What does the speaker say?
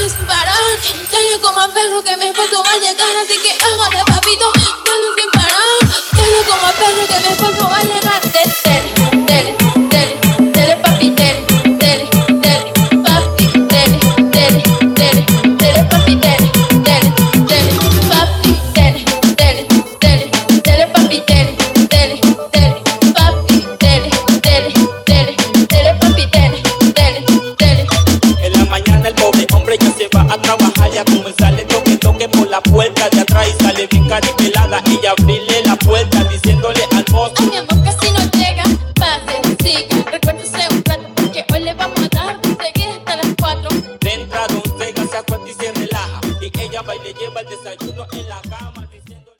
sin parar. Dale como a perro que mi esposo va a llegar, así que hágale papito, dale sin parar. Dale como a perro que mi esposo va a llegar.